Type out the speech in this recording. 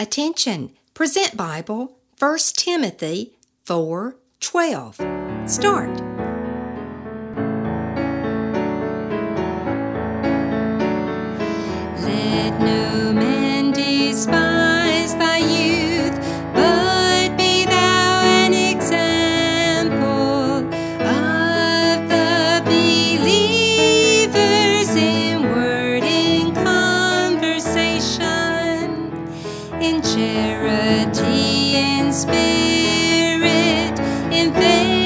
Attention! Present Bible, 1 Timothy 4:12. Start. Let no man despise thy youth, but be thou an example of the believers in word, in conversation, in charity, in spirit, in faith.